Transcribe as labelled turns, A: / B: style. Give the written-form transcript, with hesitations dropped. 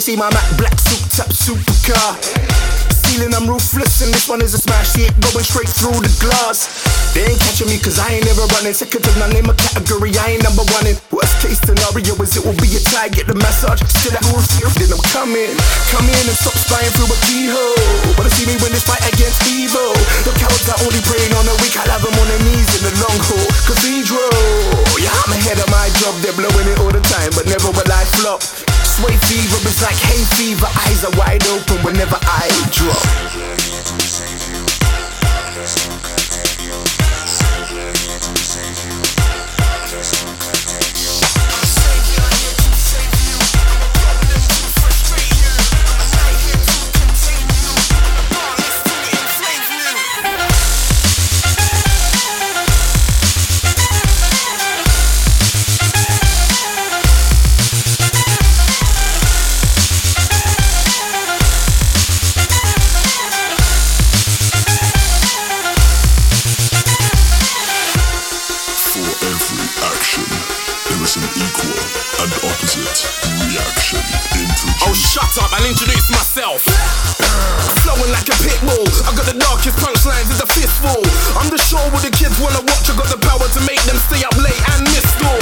A: see my Mac black souped up supercar. Ceiling, I'm ruthless, and this one is a smash hit going straight through the glass. They ain't catching me cause I ain't never running. Second to none in my category, I ain't number one in. Worst case scenario is it will be a tie. Get the massage, still that rules here, then I'm coming. Come in and stop spying through a keyhole. Wanna see me win this fight against evil? The cowards are only praying on the weak, I'll have them on their knees in the long haul. Cathedral, yeah, I'm ahead of my job. They're blowing it all the time, but never will I flop. Sway fever is like hay fever, eyes are wide open whenever I drop.
B: Oh, shut up and introduce myself. Flowing like a pit bull, I got the darkest punchlines with a fistful. I'm the show where the kids wanna watch, I got the power to make them stay up late and miss school.